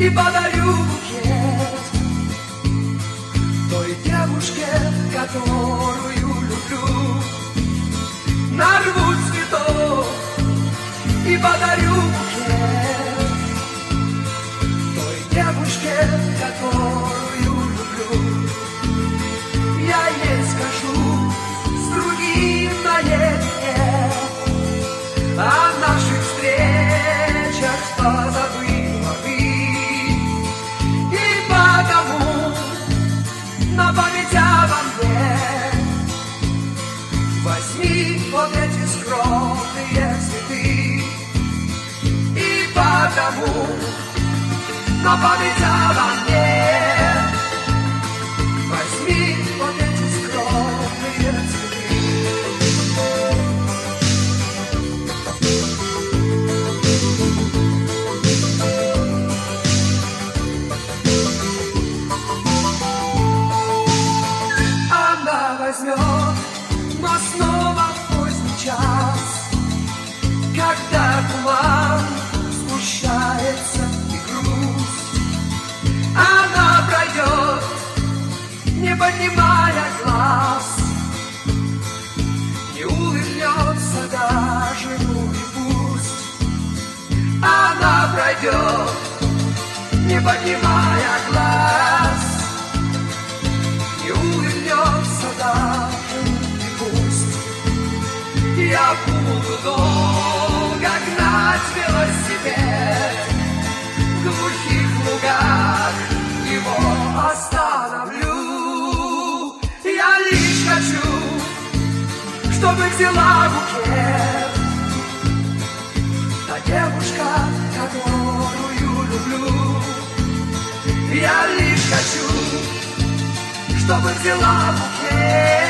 и подарю букет той девушке, которую люблю. Нарву цветов и подарю букет той девушке, которую люблю. Я ей скажу с другим наедине о наших встречах позабыла ты, и потому на память обо мне возьми вот эти скромные цветы, и потому на память обо мне возьми вот эти скромные цветы. Она возьмет, но снова в поздний час, когда туман сгущается и грусть. Она пройдет, не поднимая глаз, не улыбнется даже, ну и пусть. Она пройдет, не поднимая глаз, не улыбнется даже, ну и пусть. Я буду долго гнать велосипед в глухих лугах, его остановлю. Я лишь хочу, чтобы взяла букет та девушка, которую люблю. Я лишь хочу, чтобы взяла букет